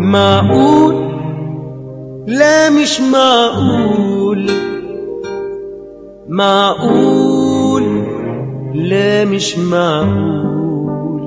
معقول؟ لا مش معقول. معقول؟ لا مش معقول.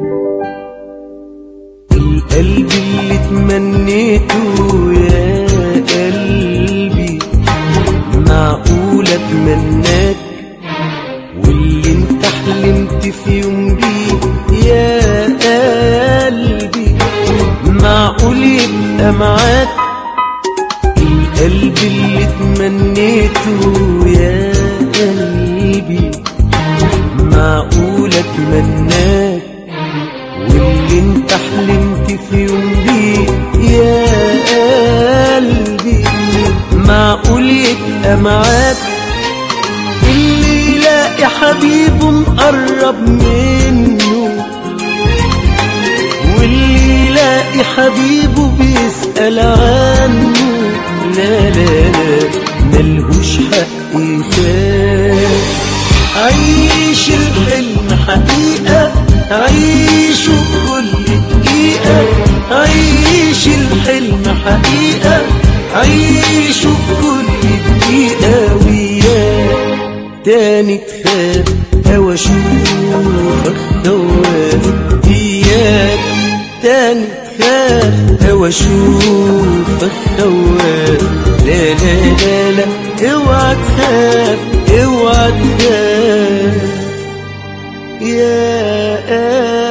القلب اللي تمنيته يا قلبي معقول اتمناك، واللي انت حلمت في يوم بيه يا قلبي معقول يبقى معاك. القلب اللي تمنيته يا قلبي معقول اتمناك، واللي انت حلمت في يوم بيه يا قلبي معقول يبقى معاك. اللي يلاقي حبيبه مقرب منه، واللي يلاقي حبيبه بيسأل عنه، لا لا لا ملهوش حق يخاف. عيش الحلم حقيقة، عيشه كل دقيقة. عيش الحلم حقيقة، عيشه كل دقيقة. وياك تاني تخاف أو أشوفك خواف. إياك تاني تخاف أو أشوفك خواف. لا لا لا لا اوعى تخاف، اوعى تخاف يا